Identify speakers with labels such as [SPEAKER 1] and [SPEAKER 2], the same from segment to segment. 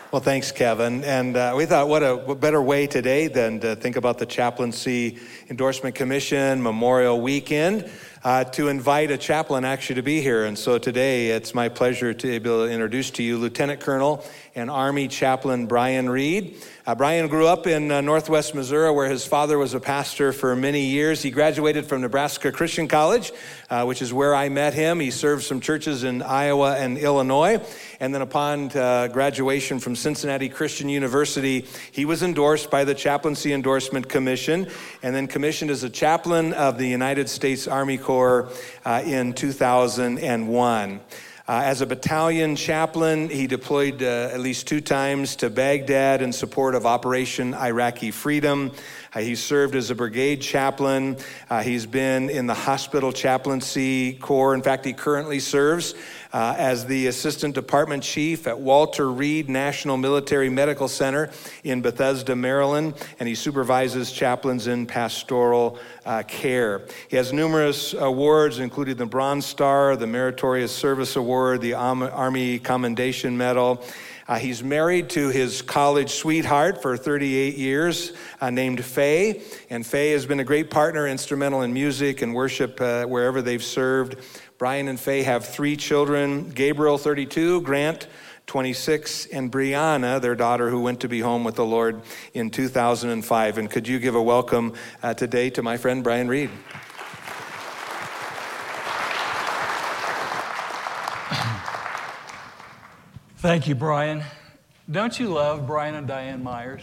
[SPEAKER 1] Well, thanks, Kevin. And we thought what better way today than to think about the Chaplaincy Endorsement Commission Memorial Weekend to invite a chaplain actually to be here. And so today it's my pleasure to be able to introduce to you Lieutenant Colonel and Army Chaplain Brian Reed. Brian grew up in northwest Missouri, where his father was a pastor for many years. He graduated from Nebraska Christian College, which is where I met him. He served some churches in Iowa and Illinois. And then upon graduation from Cincinnati Christian University, he was endorsed by the Chaplaincy Endorsement Commission and then commissioned as a chaplain of the United States Army Corps in 2001. As a battalion chaplain, he deployed at least 2 times to Baghdad in support of Operation Iraqi Freedom. He served as a brigade chaplain. He's been in the hospital chaplaincy corps. In fact, he currently serves as the assistant department chief at Walter Reed National Military Medical Center in Bethesda, Maryland, and he supervises chaplains in pastoral care. He has numerous awards, including the Bronze Star, the Meritorious Service Award, the Army Commendation Medal. He's married to his college sweetheart for 38 years, named Faye. And Faye has been a great partner, instrumental in music and worship wherever they've served. Brian and Faye have 3 children, Gabriel, 32, Grant, 26, and Brianna, their daughter, who went to be home with the Lord in 2005. And could you give a welcome today to my friend Brian Reed?
[SPEAKER 2] Thank you, Brian. Don't you love Brian and Diane Myers?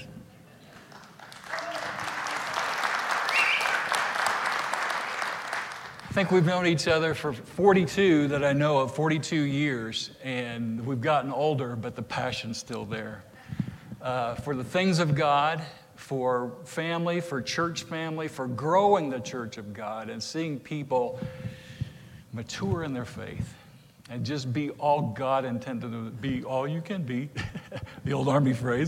[SPEAKER 2] I think we've known each other for 42 that I know of, 42 years, and we've gotten older, but the passion's still there. For the things of God, for family, for church family, for growing the church of God and seeing people mature in their faith. And just be all God intended to be, all you can be, the old Army phrase.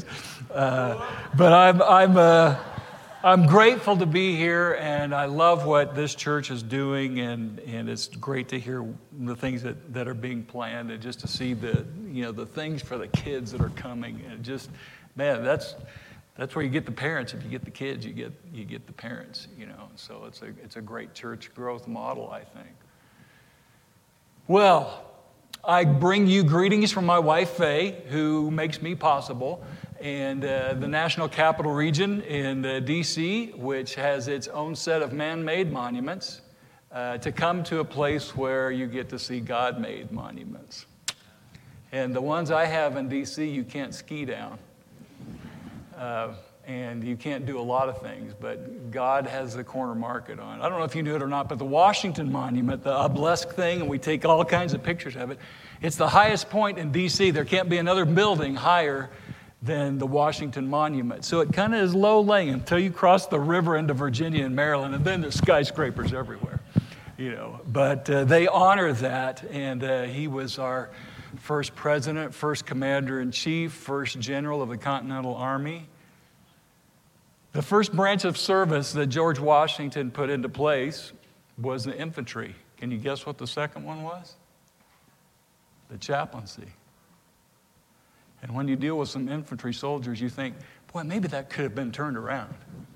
[SPEAKER 2] But I'm grateful to be here, and I love what this church is doing, and it's great to hear the things that are being planned, and just to see the things for the kids that are coming, and just, man, that's where you get the parents. If you get the kids, you get the parents, So it's a great church growth model, I think. Well, I bring you greetings from my wife, Faye, who makes me possible, and the National Capital Region in D.C., which has its own set of man-made monuments, to come to a place where you get to see God-made monuments. And the ones I have in D.C., you can't ski down. And you can't do a lot of things, but God has the corner market on. I don't know if you knew it or not, but the Washington Monument, the obelisk thing, and we take all kinds of pictures of it, it's the highest point in D.C. There can't be another building higher than the Washington Monument. So it kind of is low-laying until you cross the river into Virginia and Maryland, and then there's skyscrapers everywhere. But they honor that, and he was our first president, first commander-in-chief, first general of the Continental Army. The first branch of service that George Washington put into place was the infantry. Can you guess what the second one was? The chaplaincy. And when you deal with some infantry soldiers, you think, boy, maybe that could have been turned around.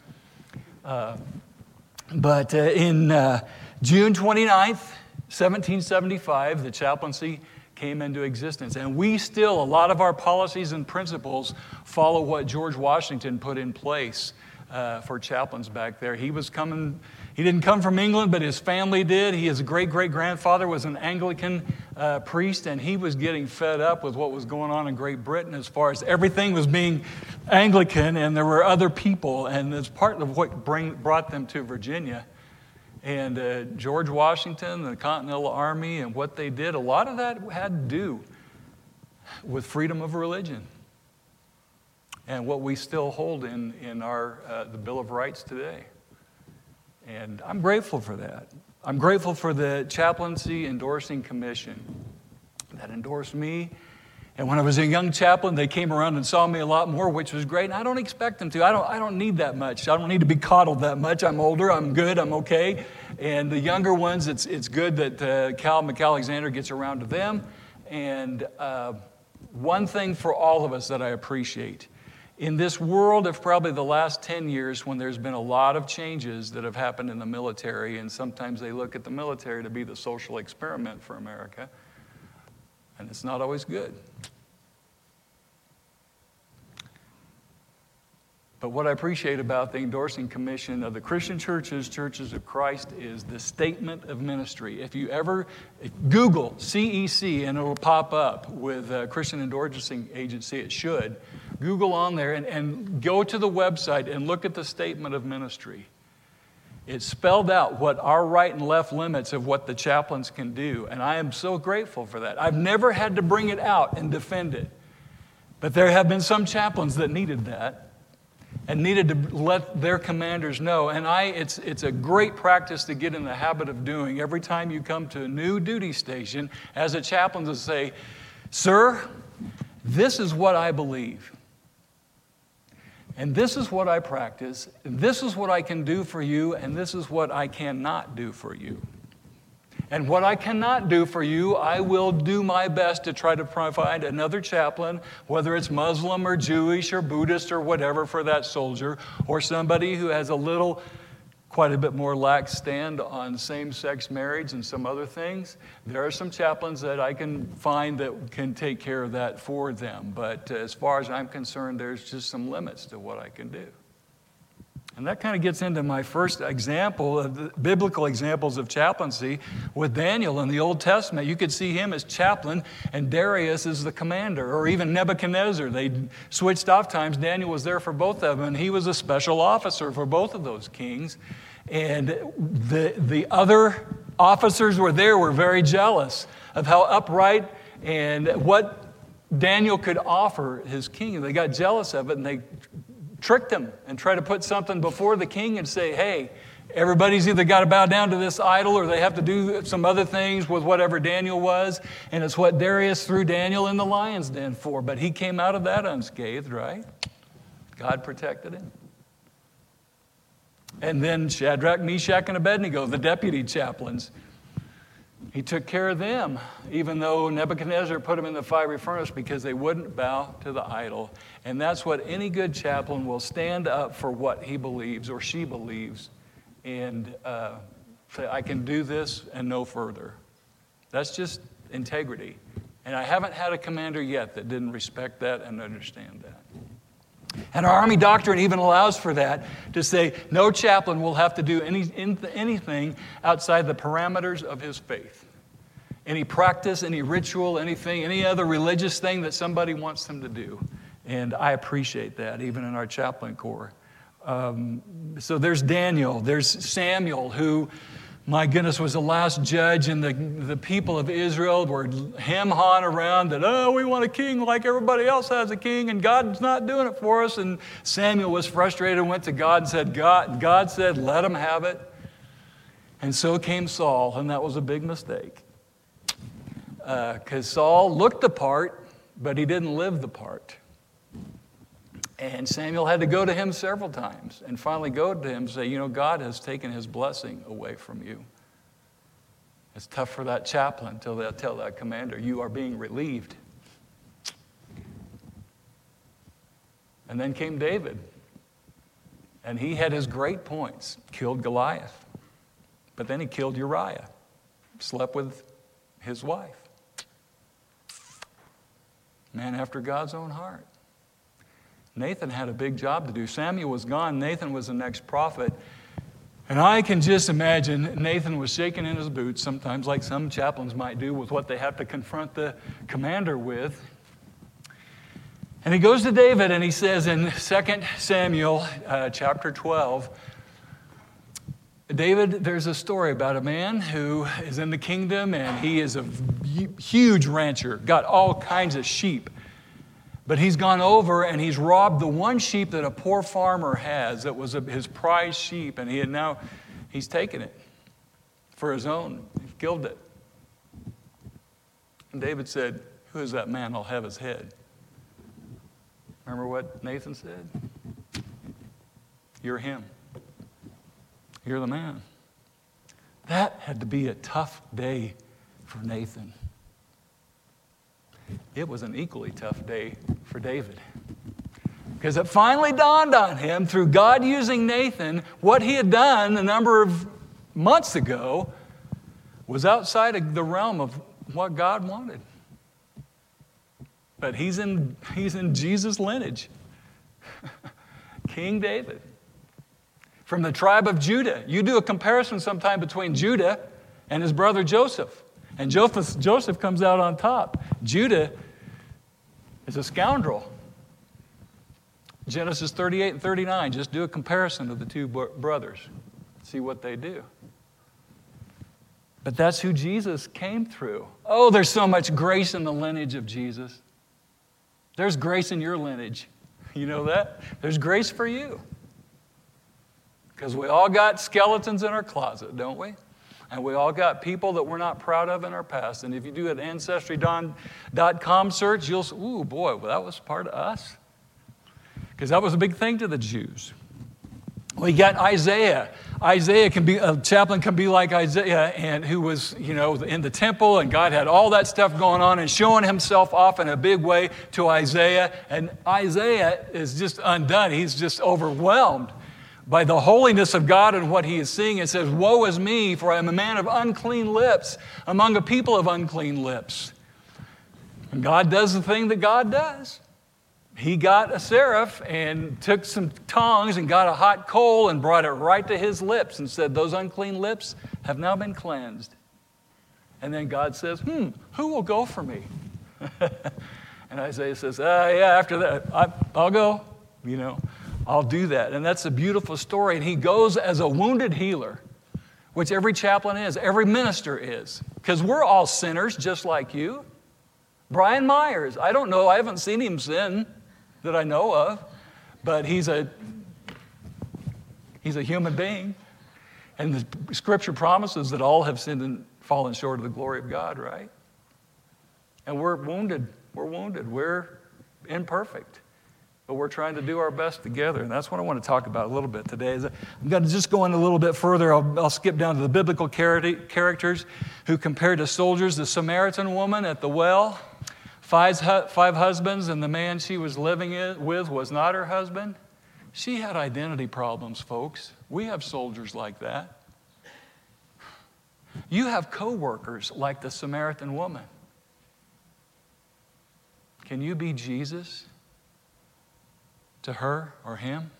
[SPEAKER 2] But in June 29th, 1775, the chaplaincy came into existence. And we still, a lot of our policies and principles follow what George Washington put in place for chaplains back there. He didn't come from England, but his family did. His great-great-grandfather was an Anglican priest, and he was getting fed up with what was going on in Great Britain as far as everything was being Anglican, and there were other people, and it's part of what brought them to Virginia. And George Washington, the Continental Army, and what they did, a lot of that had to do with freedom of religion and what we still hold in our the Bill of Rights today. And I'm grateful for that. I'm grateful for the Chaplaincy Endorsing Commission that endorsed me. And when I was a young chaplain, they came around and saw me a lot more, which was great. And I don't expect them to. I don't need that much. I don't need to be coddled that much. I'm older. I'm good. I'm okay. And the younger ones, it's good that Cal McAlexander gets around to them. And one thing for all of us that I appreciate. In this world of probably the last 10 years, when there's been a lot of changes that have happened in the military, and sometimes they look at the military to be the social experiment for America, and it's not always good. But what I appreciate about the endorsing commission of the Christian churches, Churches of Christ, is the statement of ministry. If you ever Google CEC and it will pop up with Christian Endorsing Agency, it should. Google on there and go to the website and look at the statement of ministry. It spelled out what our right and left limits of what the chaplains can do, and I am so grateful for that. I've never had to bring it out and defend it, but there have been some chaplains that needed that and needed to let their commanders know. And it's a great practice to get in the habit of doing every time you come to a new duty station as a chaplain, to say, "Sir, this is what I believe. And this is what I practice. And this is what I can do for you. And this is what I cannot do for you. And what I cannot do for you, I will do my best to try to provide another chaplain, whether it's Muslim or Jewish or Buddhist or whatever, for that soldier, or somebody who has quite a bit more lax stand on same-sex marriage and some other things. There are some chaplains that I can find that can take care of that for them. But as far as I'm concerned, there's just some limits to what I can do. And that kind of gets into my first example of the biblical examples of chaplaincy with Daniel in the Old Testament. You could see him as chaplain and Darius as the commander, or even Nebuchadnezzar. They switched off times. Daniel was there for both of them, and he was a special officer for both of those kings. And the other officers were very jealous of how upright and what Daniel could offer his king. They got jealous of it, and they tricked him and tried to put something before the king and say, "Hey, everybody's either got to bow down to this idol or they have to do some other things with whatever Daniel was." And it's what Darius threw Daniel in the lion's den for. But he came out of that unscathed, right? God protected him. And then Shadrach, Meshach, and Abednego, the deputy chaplains, he took care of them, even though Nebuchadnezzar put them in the fiery furnace because they wouldn't bow to the idol. And that's what any good chaplain will stand up for, what he believes or she believes, and say, "I can do this and no further." That's just integrity. And I haven't had a commander yet that didn't respect that and understand that. And our Army doctrine even allows for that, to say no chaplain will have to do anything outside the parameters of his faith. Any practice, any ritual, anything, any other religious thing that somebody wants them to do. And I appreciate that, even in our chaplain corps. So there's Daniel, there's Samuel, who, my goodness, was the last judge, and the people of Israel were hem-hawing around that, "Oh, we want a king like everybody else has a king, and God's not doing it for us." And Samuel was frustrated and went to God and said, God said, "Let him have it." And so came Saul, and that was a big mistake. Because Saul looked the part, but he didn't live the part. And Samuel had to go to him several times and finally go to him and say, "God has taken his blessing away from you." It's tough for that chaplain until they'll tell that commander, "You are being relieved." And then came David. And he had his great points. Killed Goliath. But then he killed Uriah. Slept with his wife. Man after God's own heart. Nathan had a big job to do. Samuel was gone. Nathan was the next prophet. And I can just imagine Nathan was shaking in his boots sometimes, like some chaplains might do with what they have to confront the commander with. And he goes to David and he says in 2 Samuel chapter 12, David, there's a story about a man who is in the kingdom, and he is a huge rancher, got all kinds of sheep. But he's gone over and he's robbed the one sheep that a poor farmer has that was his prized sheep, and he's taken it for his own. He's killed it. And David said, "Who is that man? I'll have his head." Remember what Nathan said? "You're him. You're the man." That had to be a tough day for Nathan. it was an equally tough day for David. Because it finally dawned on him, through God using Nathan, what he had done a number of months ago was outside of the realm of what God wanted. But he's in Jesus' lineage. King David. From the tribe of Judah. You do a comparison sometime between Judah and his brother Joseph. And Joseph comes out on top. Judah is a scoundrel. Genesis 38 and 39, just do a comparison of the two brothers. See what they do. But that's who Jesus came through. Oh, there's so much grace in the lineage of Jesus. There's grace in your lineage. You know that? There's grace for you. Because we all got skeletons in our closet, don't we? And we all got people that we're not proud of in our past. And if you do an Ancestry.com search, you'll say, ooh, boy, well, that was part of us. Because that was a big thing to the Jews. We got Isaiah. A chaplain can be like Isaiah, and who was, in the temple, and God had all that stuff going on and showing himself off in a big way to Isaiah. And Isaiah is just undone. He's just overwhelmed by the holiness of God and what he is seeing. It says, woe is me, for I am a man of unclean lips, among a people of unclean lips. And God does the thing that God does. He got a seraph and took some tongs and got a hot coal and brought it right to his lips and said, those unclean lips have now been cleansed. And then God says, who will go for me? And Isaiah says, after that, I'll go, I'll do that. And that's a beautiful story. And he goes as a wounded healer, which every chaplain is, every minister is, because we're all sinners just like you. Brian Myers, I don't know, I haven't seen him sin that I know of, but he's a human being. And the scripture promises that all have sinned and fallen short of the glory of God, right? And we're wounded. We're imperfect. But we're trying to do our best together. And that's what I want to talk about a little bit today. I'm going to just go in a little bit further. I'll skip down to the biblical characters who compared to soldiers. The Samaritan woman at the well, five husbands, and the man she was living with was not her husband. She had identity problems, folks. We have soldiers like that. You have co-workers like the Samaritan woman. Can you be Jesus to her or him?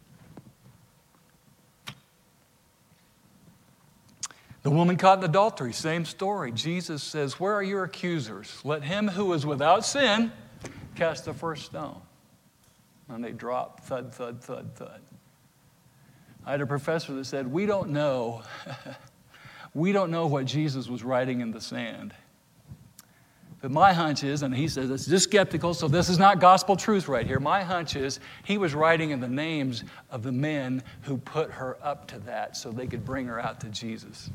[SPEAKER 2] The woman caught in adultery, same story. Jesus says, where are your accusers? Let him who is without sin cast the first stone. And they drop, thud, thud, thud, thud. I had a professor that said, we don't know what Jesus was writing in the sand. But my hunch is, and he says it's just skeptical, so this is not gospel truth right here. My hunch is he was writing in the names of the men who put her up to that so they could bring her out to Jesus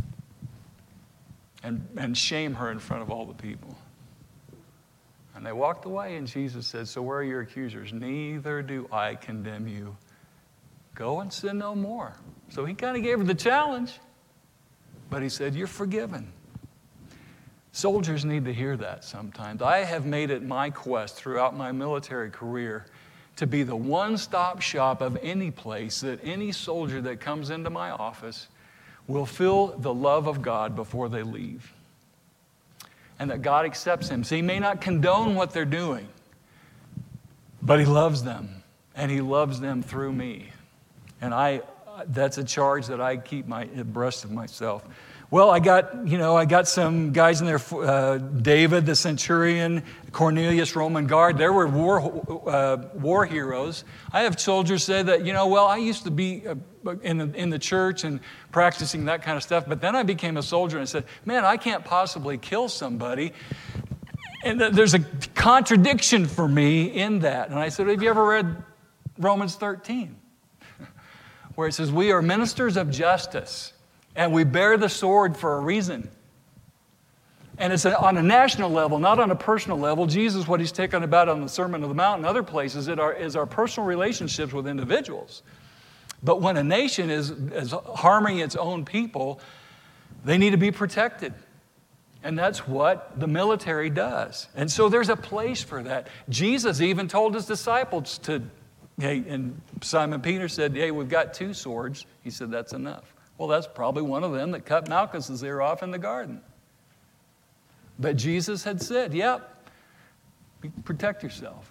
[SPEAKER 2] and shame her in front of all the people. And they walked away, and Jesus said, so where are your accusers? Neither do I condemn you. Go and sin no more. So he kind of gave her the challenge, but he said, you're forgiven. Soldiers need to hear that sometimes. I have made it my quest throughout my military career to be the one-stop shop of any place that any soldier that comes into my office will feel the love of God before they leave. And that God accepts him. So he may not condone what they're doing, but he loves them. And he loves them through me. And that's a charge that I keep abreast of myself. Well, I got some guys in there, David, the centurion, Cornelius, Roman guard. There were war heroes. I have soldiers say that, I used to be in the church and practicing that kind of stuff, but then I became a soldier and said, man, I can't possibly kill somebody. And there's a contradiction for me in that. And I said, have you ever read Romans 13? Where it says, we are ministers of justice. And we bear the sword for a reason. And it's on a national level, not on a personal level. Jesus, what he's taken about on the Sermon on the Mount and other places, is our personal relationships with individuals. But when a nation is harming its own people, they need to be protected. And that's what the military does. And so there's a place for that. Jesus even told his disciples to, hey, and Simon Peter said, hey, we've got 2 swords. He said, that's enough. Well, that's probably one of them that cut Malchus's ear off in the garden. But Jesus had said, yep, protect yourself.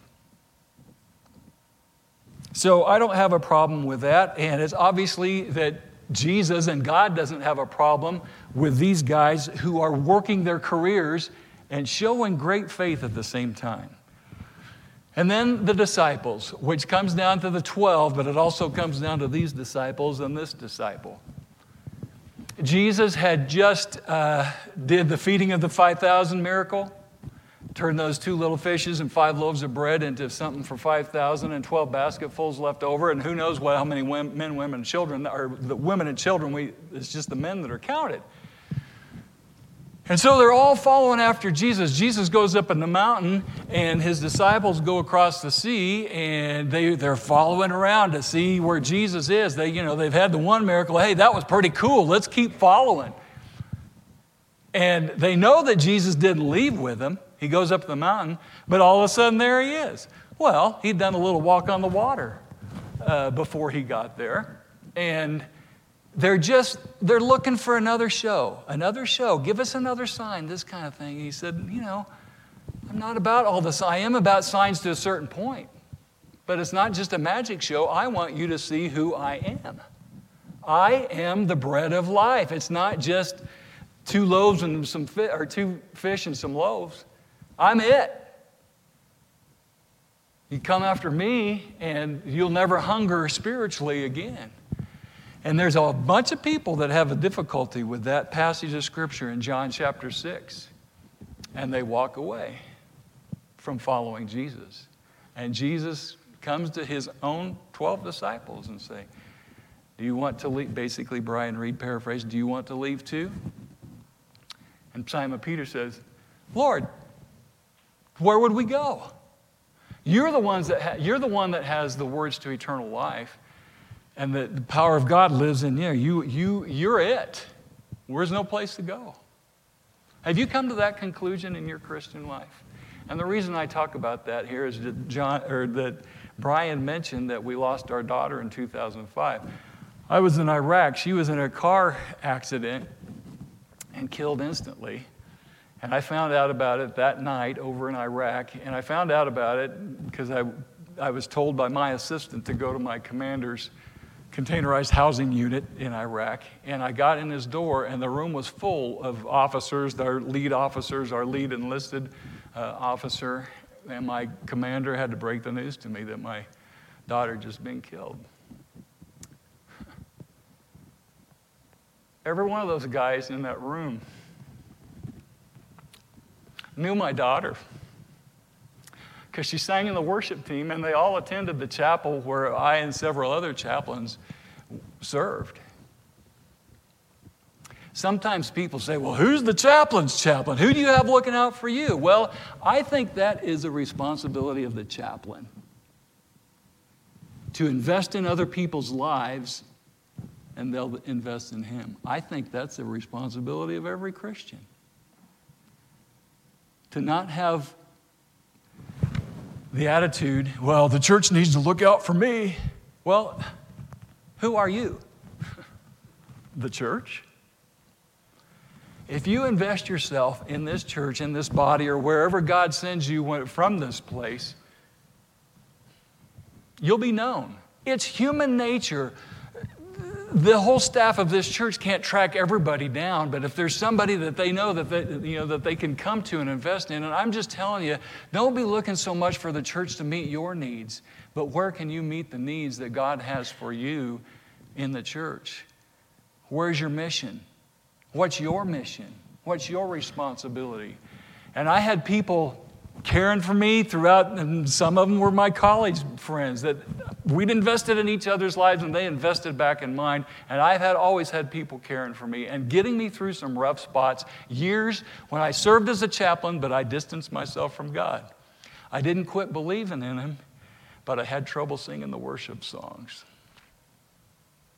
[SPEAKER 2] So I don't have a problem with that. And it's obviously that Jesus and God doesn't have a problem with these guys who are working their careers and showing great faith at the same time. And then the disciples, which comes down to the 12, but it also comes down to these disciples and this disciple. Jesus had just did the feeding of the 5,000 miracle, turned those 2 little fishes and 5 loaves of bread into something for 5,000 and 12 basketfuls left over, and who knows how many men, women, and children, or the women and children, it's just the men that are counted. And so they're all following after Jesus. Jesus goes up in the mountain, and his disciples go across the sea, and they're following around to see where Jesus is. They've had the one miracle. Hey, that was pretty cool. Let's keep following. And they know that Jesus didn't leave with them. He goes up the mountain, but all of a sudden there he is. Well, he'd done a little walk on the water before he got there, and they're looking for another show. Give us another sign, this kind of thing. He said, I'm not about all this. I am about signs to a certain point, but it's not just a magic show. I want you to see who I am. I am the bread of life. It's not just 2 loaves and 2 fish and some loaves. I'm it. You come after me, and you'll never hunger spiritually again. And there's a bunch of people that have a difficulty with that passage of Scripture in John chapter 6. And they walk away from following Jesus. And Jesus comes to his own 12 disciples and say, do you want to leave? Basically, Brian Reed paraphrased, do you want to leave too? And Simon Peter says, Lord, where would we go? You're the one that has the words to eternal life. And the power of God lives in you. You're it. There's no place to go. Have you come to that conclusion in your Christian life? And the reason I talk about that here is that Brian mentioned that we lost our daughter in 2005. I was in Iraq. She was in a car accident and killed instantly. And I found out about it that night over in Iraq. And I found out about it because I was told by my assistant to go to my commander's containerized housing unit in Iraq, and I got in his door, and the room was full of officers, our lead enlisted officer, and my commander had to break the news to me that my daughter had just been killed. Every one of those guys in that room knew my daughter, because she sang in the worship team, and they all attended the chapel where I and several other chaplains served. Sometimes people say, well, who's the chaplain's chaplain? Who do you have looking out for you? Well, I think that is a responsibility of the chaplain, to invest in other people's lives, and they'll invest in him. I think that's a responsibility of every Christian, to not have the attitude, well, the church needs to look out for me. Well, who are you? The church? If you invest yourself in this church, in this body, or wherever God sends you from this place, you'll be known. It's human nature. The whole staff of this church can't track everybody down, but if there's somebody that they know that they can come to and invest in, and I'm just telling you, don't be looking so much for the church to meet your needs, but where can you meet the needs that God has for you in the church? Where's your mission? What's your mission? What's your responsibility? And I had people caring for me throughout, and some of them were my college friends, that we'd invested in each other's lives and they invested back in mine. And I've always had people caring for me and getting me through some rough spots, years when I served as a chaplain, but I distanced myself from God. I didn't quit believing in him, but I had trouble singing the worship songs.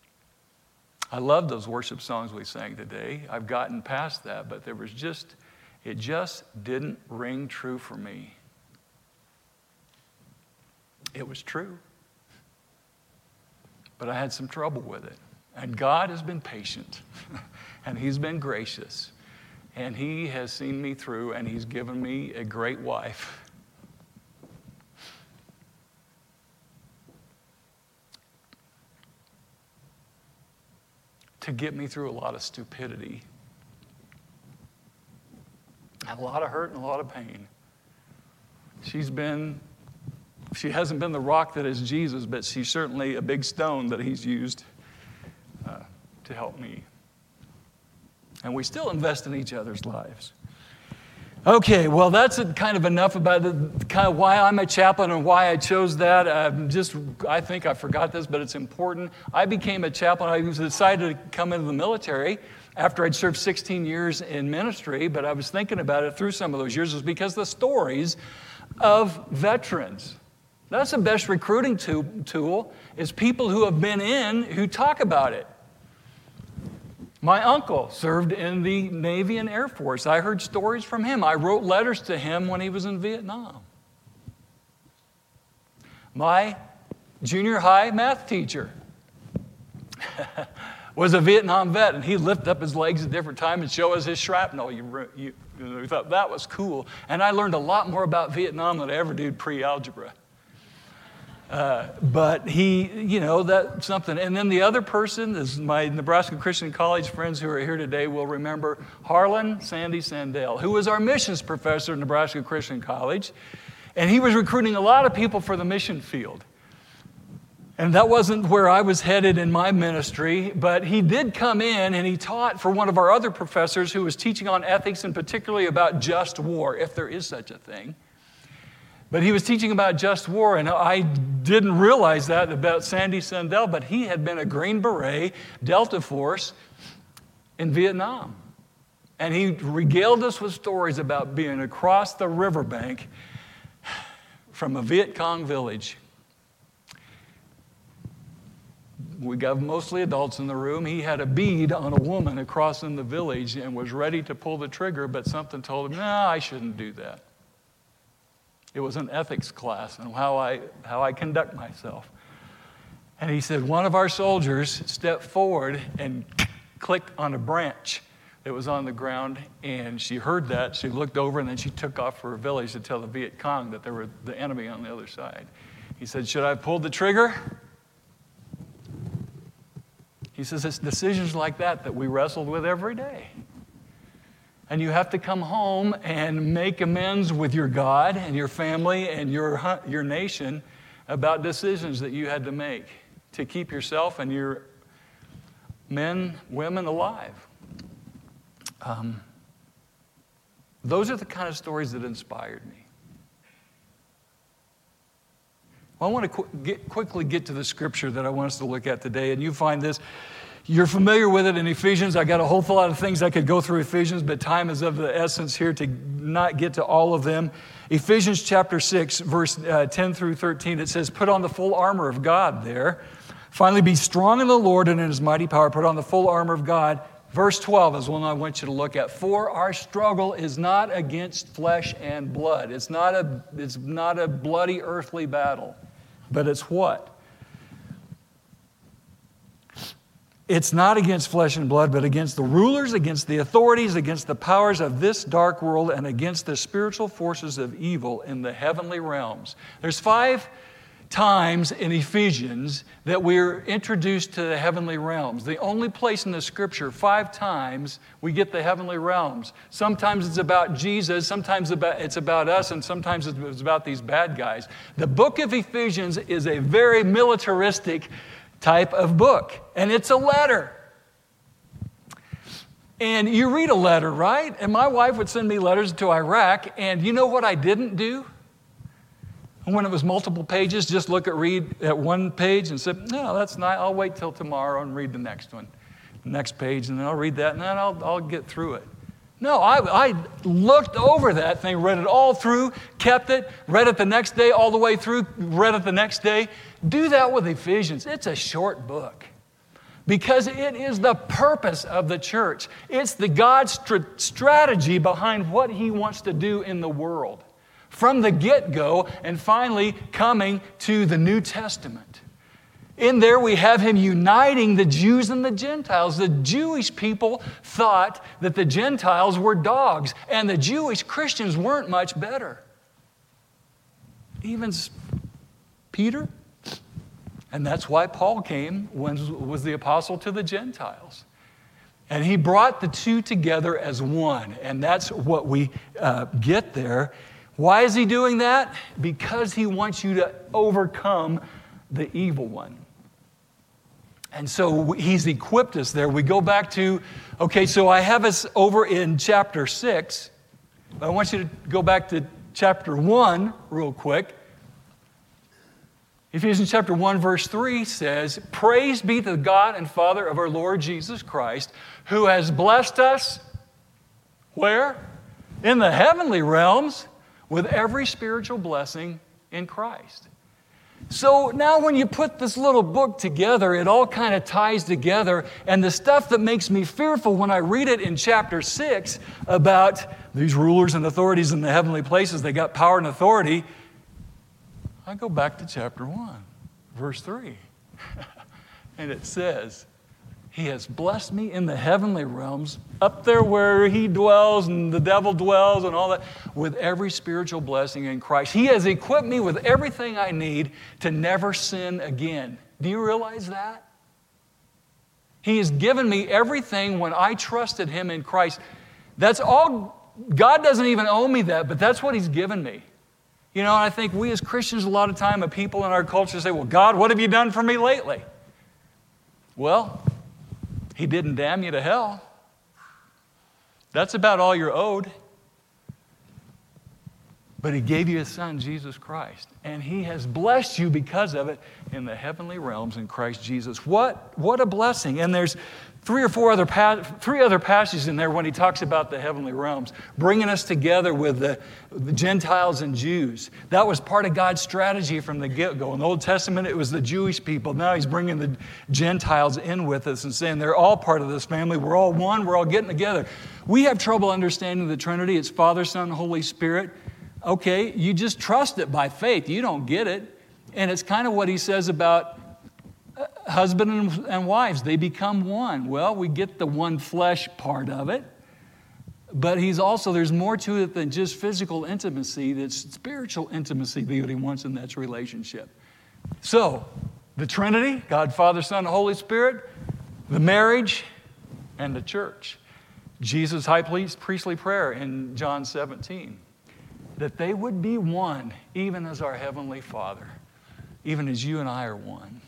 [SPEAKER 2] I love those worship songs we sang today. I've gotten past that, but there was just It just didn't ring true for me. It was true. But I had some trouble with it. And God has been patient. And He's been gracious. And He has seen me through, and He's given me a great wife. To get me through a lot of stupidity. And a lot of hurt and a lot of pain. She hasn't been the rock that is Jesus, but she's certainly a big stone that He's used to help me. And we still invest in each other's lives. Okay, well, that's kind of enough about kind of why I'm a chaplain and why I chose that. I think I forgot this, but it's important. I became a chaplain. I decided to come into the military after I'd served 16 years in ministry, but I was thinking about it through some of those years. It was because the stories of veterans. That's the best recruiting tool is people who have been in who talk about it. My uncle served in the Navy and Air Force. I heard stories from him. I wrote letters to him when he was in Vietnam. My junior high math teacher was a Vietnam vet, and he'd lift up his legs at different times and show us his shrapnel. We thought that was cool. And I learned a lot more about Vietnam than I ever did pre-algebra. But that's something. And then the other person is my Nebraska Christian College friends who are here today will remember Harlan Sandy Sandell, who was our missions professor at Nebraska Christian College. And he was recruiting a lot of people for the mission field. And that wasn't where I was headed in my ministry, but he did come in and he taught for one of our other professors who was teaching on ethics and particularly about just war, if there is such a thing. But he was teaching about just war, and I didn't realize that about Sandy Sandell, but he had been a Green Beret, Delta Force in Vietnam. And he regaled us with stories about being across the riverbank from a Viet Cong village. We got mostly adults in the room. He had a bead on a woman across in the village and was ready to pull the trigger, but something told him, no, I shouldn't do that. It was an ethics class and how I conduct myself. And he said one of our soldiers stepped forward and clicked on a branch that was on the ground, and she heard that. She looked over, and then she took off for her village to tell the Viet Cong that there were the enemy on the other side. He said, should I have pulled the trigger? He says it's decisions like that we wrestled with every day. And you have to come home and make amends with your God and your family and your nation about decisions that you had to make to keep yourself and your men, women alive. Those are the kind of stories that inspired me. Well, I want to quickly get to the scripture that I want us to look at today, and you find this. You're familiar with it in Ephesians. I got a whole lot of things I could go through Ephesians, but time is of the essence here to not get to all of them. Ephesians chapter 6, verse 10 through 13, it says, put on the full armor of God there. Finally, be strong in the Lord and in His mighty power. Put on the full armor of God. Verse 12 is one I want you to look at. For our struggle is not against flesh and blood. It's not a bloody earthly battle. But it's what? It's not against flesh and blood, but against the rulers, against the authorities, against the powers of this dark world, and against the spiritual forces of evil in the heavenly realms. There's 5 times in Ephesians that we're introduced to the heavenly realms. The only place in the scripture 5 times we get the heavenly realms. Sometimes it's about Jesus, sometimes it's about us, and sometimes it's about these bad guys. The book of Ephesians is a very militaristic type of book, and it's a letter. And you read a letter, right? And my wife would send me letters to Iraq, and you know what I didn't do? When it was multiple pages, just read at one page and say, no, that's not, I'll wait till tomorrow and read the next one, the next page, and then I'll read that, and then I'll get through it. No, I looked over that thing, read it all through, kept it, read it the next day all the way through, read it the next day. Do that with Ephesians. It's a short book. because it is the purpose of the church. It's the God's strategy behind what he wants to do in the world, from the get-go and finally coming to the New Testament. In there we have him uniting the Jews and the Gentiles. The Jewish people thought that the Gentiles were dogs, and the Jewish Christians weren't much better. Even Peter. And that's why Paul came, was the apostle to the Gentiles. And he brought the two together as one. And that's what we get there. Why is he doing that? Because he wants you to overcome the evil one. And so he's equipped us there. We go back to, okay, so I have us over in chapter 6. I want you to go back to chapter 1 real quick. Ephesians chapter 1, verse 3 says, "Praise be to the God and Father of our Lord Jesus Christ, who has blessed us," where? In the heavenly realms, with every spiritual blessing in Christ. So now when you put this little book together, it all kind of ties together. And the stuff that makes me fearful when I read it in chapter 6 about these rulers and authorities in the heavenly places, they got power and authority, I go back to chapter 1, verse 3. And it says, "He has blessed me in the heavenly realms, up there where he dwells and the devil dwells and all that, with every spiritual blessing in Christ. He has equipped me with everything I need to never sin again." Do you realize that? He has given me everything when I trusted him in Christ. That's all. God doesn't even owe me that, but that's what he's given me. You know, I think we as Christians a lot of time, people in our culture say, "Well, God, what have you done for me lately?" Well, he didn't damn you to hell. That's about all you're owed. But he gave you his son, Jesus Christ. And he has blessed you because of it in the heavenly realms in Christ Jesus. What a blessing. And there's three other passages in there when he talks about the heavenly realms, bringing us together with the Gentiles and Jews. That was part of God's strategy from the get-go. In the Old Testament, it was the Jewish people. Now he's bringing the Gentiles in with us and saying they're all part of this family. We're all one. We're all getting together. We have trouble understanding the Trinity. It's Father, Son, Holy Spirit. Okay, you just trust it by faith. You don't get it. And it's kind of what he says about husband and wives. They become one. Well, we get the one flesh part of it. But there's more to it than just physical intimacy. It's spiritual intimacy that he wants in that relationship. So, the Trinity, God, Father, Son, and Holy Spirit, the marriage, and the church. Jesus' high priestly prayer in John 17. That they would be one, even as our Heavenly Father, even as you and I are one.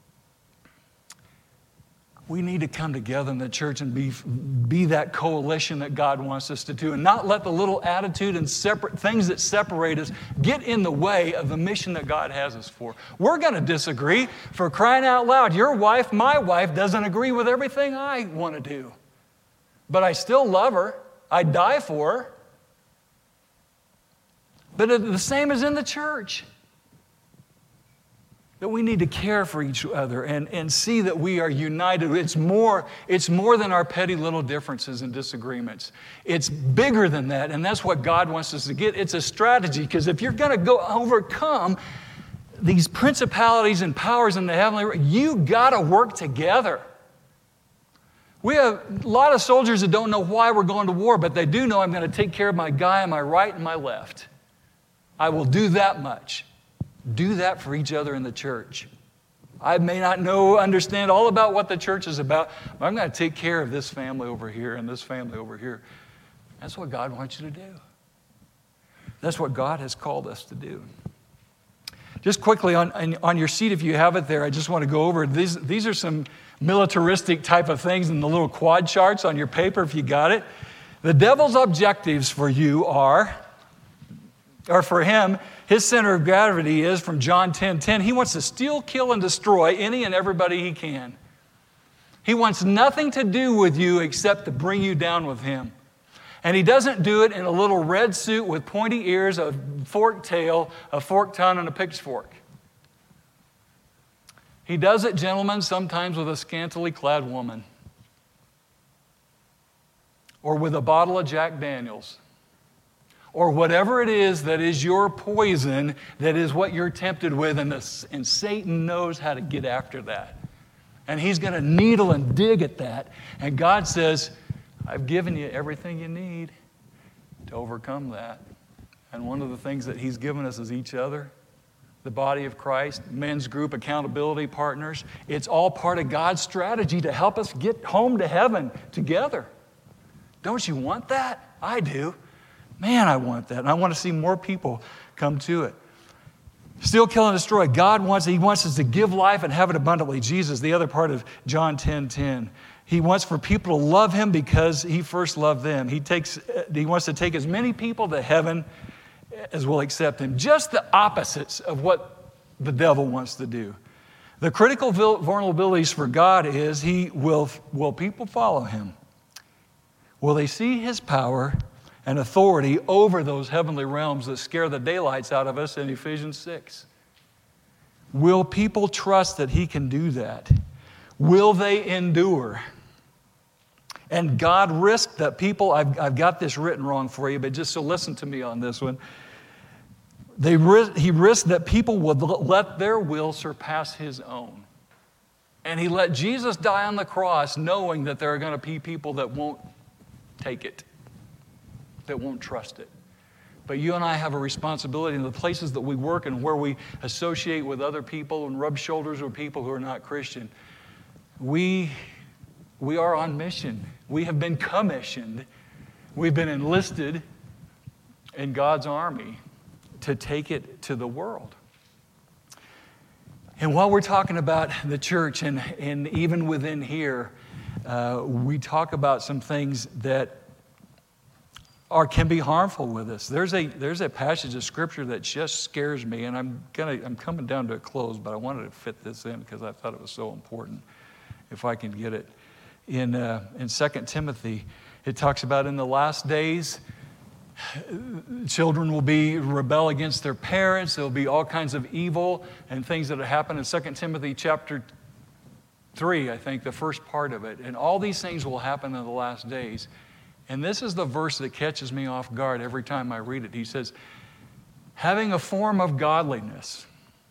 [SPEAKER 2] We need to come together in the church and be that coalition that God wants us to do, and not let the little attitude and separate things that separate us get in the way of the mission that God has us for. We're going to disagree. For crying out loud, your wife, my wife, doesn't agree with everything I want to do. But I still love her. I'd die for her. But the same as in the church. That we need to care for each other and see that we are united. It's more than our petty little differences and disagreements. It's bigger than that, and that's what God wants us to get. It's a strategy, because if you're going to go overcome these principalities and powers in the heavenly, you got to work together. We have a lot of soldiers that don't know why we're going to war, but they do know I'm going to take care of my guy on my right and my left. I will do that much. Do that for each other in the church. I may not understand all about what the church is about, but I'm going to take care of this family over here and this family over here. That's what God wants you to do. That's what God has called us to do. Just quickly on your seat, if you have it there, I just want to go over. These are some militaristic type of things in the little quad charts on your paper if you got it. The devil's objectives for you are for him, his center of gravity is from John 10:10. He wants to steal, kill, and destroy any and everybody he can. He wants nothing to do with you except to bring you down with him. And he doesn't do it in a little red suit with pointy ears, a forked tail, a forked tongue, and a pitchfork. He does it, gentlemen, sometimes with a scantily clad woman or with a bottle of Jack Daniels or whatever it is that is your poison, that is what you're tempted with, and Satan knows how to get after that. And he's going to needle and dig at that. And God says, I've given you everything you need to overcome that. And one of the things that he's given us is each other, the body of Christ, men's group, accountability partners. It's all part of God's strategy to help us get home to heaven together. Don't you want that? I do. Man, I want that. And I want to see more people come to it. Steal, kill, and destroy. God wants us to give life and have it abundantly. Jesus, the other part of John 10:10. He wants for people to love him because he first loved them. He wants to take as many people to heaven as will accept him. Just the opposites of what the devil wants to do. The critical vulnerabilities for God is will people follow him? Will they see his power and authority over those heavenly realms that scare the daylights out of us in Ephesians 6? Will people trust that he can do that? Will they endure? And God risked that people, I've got this written wrong for you, but just so listen to me on this one. He risked that people would let their will surpass his own. And he let Jesus die on the cross knowing that there are going to be people that won't take it, that won't trust it. But you and I have a responsibility in the places that we work and where we associate with other people and rub shoulders with people who are not Christian. We are on mission. We have been commissioned. We've been enlisted in God's army to take it to the world. And while we're talking about the church and even within here, we talk about some things that can be harmful with us. There's a passage of Scripture that just scares me, and I'm coming down to a close, but I wanted to fit this in because I thought it was so important. If I can get it in 2 Timothy, it talks about in the last days, children will rebel against their parents. There'll be all kinds of evil and things that happen in 2 Timothy chapter 3, I think, the first part of it. And all these things will happen in the last days. And this is the verse that catches me off guard every time I read it. He says, having a form of godliness,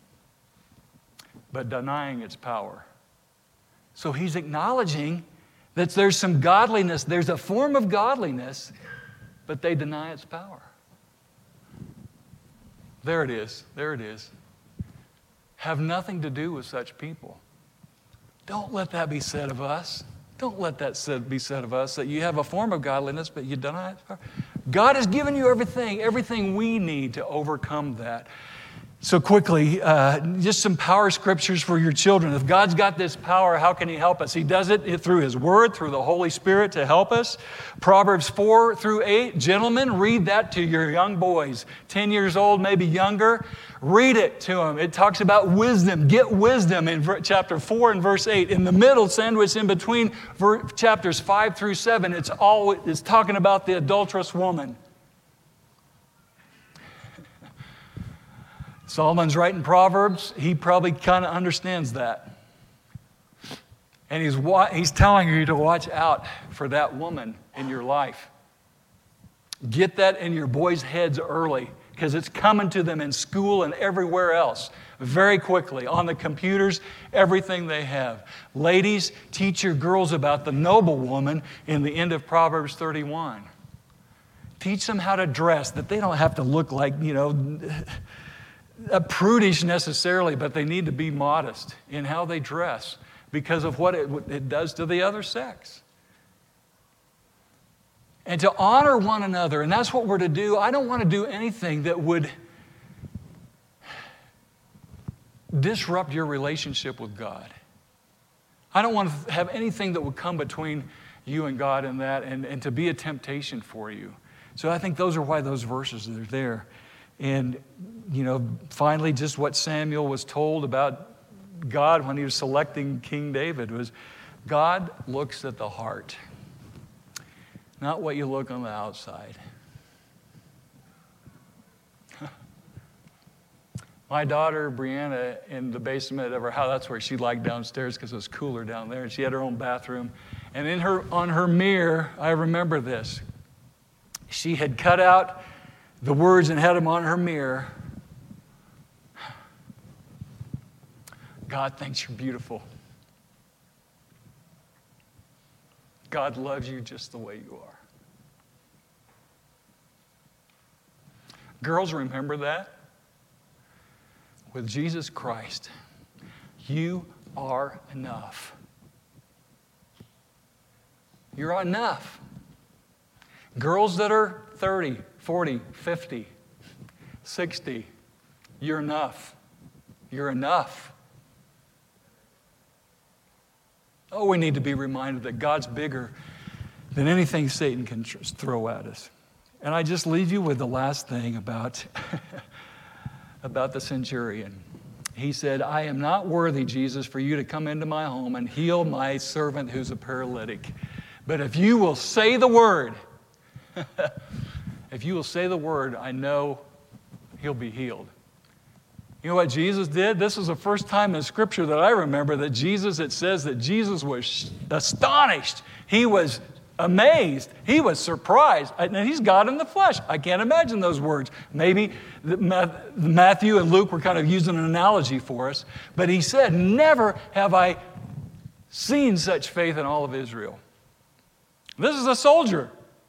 [SPEAKER 2] but denying its power. So he's acknowledging that there's some godliness, there's a form of godliness, but they deny its power. There it is. Have nothing to do with such people. Don't let that be said of us. Don't let that be said of us, that you have a form of godliness, but you deny its power. God has given you everything we need to overcome that. So quickly, just some power scriptures for your children. If God's got this power, how can he help us? He does it through his word, through the Holy Spirit to help us. Proverbs 4-8, gentlemen, read that to your young boys, 10 years old, maybe younger. Read it to them. It talks about wisdom. Get wisdom in chapter 4 and verse 8. In the middle, sandwiched in between chapters 5-7, it's talking about the adulterous woman. Solomon's writing Proverbs. He probably kind of understands that. And he's telling you to watch out for that woman in your life. Get that in your boys' heads early, because it's coming to them in school and everywhere else very quickly, on the computers, everything they have. Ladies, teach your girls about the noble woman in the end of Proverbs 31. Teach them how to dress, that they don't have to look like, prudish necessarily, but they need to be modest in how they dress because of what it does to the other sex. And to honor one another, and that's what we're to do. I don't want to do anything that would disrupt your relationship with God. I don't want to have anything that would come between you and God in that and to be a temptation for you. So I think those are why those verses are there. And, finally, just what Samuel was told about God when he was selecting King David was, God looks at the heart, not what you look on the outside. My daughter, Brianna, in the basement of her house, that's where she liked downstairs because it was cooler down there, and she had her own bathroom. And on her mirror, I remember this. She had cut out the words and had them on her mirror. God thinks you're beautiful. God loves you just the way you are. Girls, remember that. With Jesus Christ, you are enough. You're enough. Girls that are 30, 40, 50, 60, you're enough. You're enough. Oh, we need to be reminded that God's bigger than anything Satan can throw at us. And I just leave you with the last thing about the centurion. He said, I am not worthy, Jesus, for you to come into my home and heal my servant who's a paralytic. But if you will say the word, I know he'll be healed. You know what Jesus did? This is the first time in Scripture that I remember that it says that Jesus was astonished. He was amazed. He was surprised. And he's God in the flesh. I can't imagine those words. Maybe Matthew and Luke were kind of using an analogy for us. But he said, never have I seen such faith in all of Israel. This is a soldier.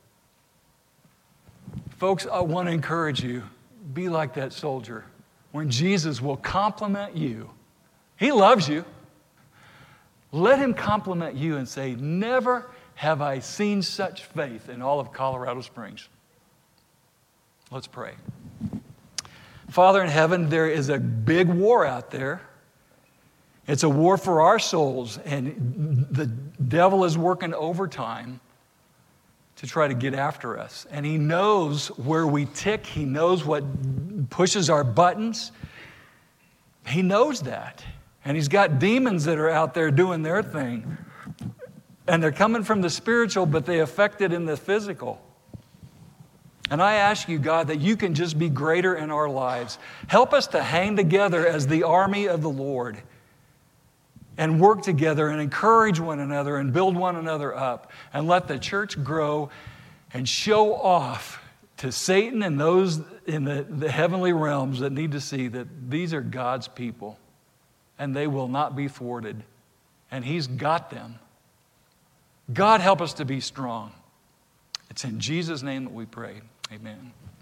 [SPEAKER 2] Folks, I want to encourage you, be like that soldier. When Jesus will compliment you, he loves you. Let him compliment you and say, never have I seen such faith in all of Colorado Springs. Let's pray. Father in heaven, there is a big war out there. It's a war for our souls, and the devil is working overtime to try to get after us. And he knows where we tick. He knows what pushes our buttons. He knows that. And he's got demons that are out there doing their thing. And they're coming from the spiritual, but they affect it in the physical. And I ask you, God, that you can just be greater in our lives. Help us to hang together as the army of the Lord and work together and encourage one another and build one another up and let the church grow and show off to Satan and those in the heavenly realms that need to see that these are God's people and they will not be thwarted. And he's got them. God, help us to be strong. It's in Jesus' name that we pray. Amen.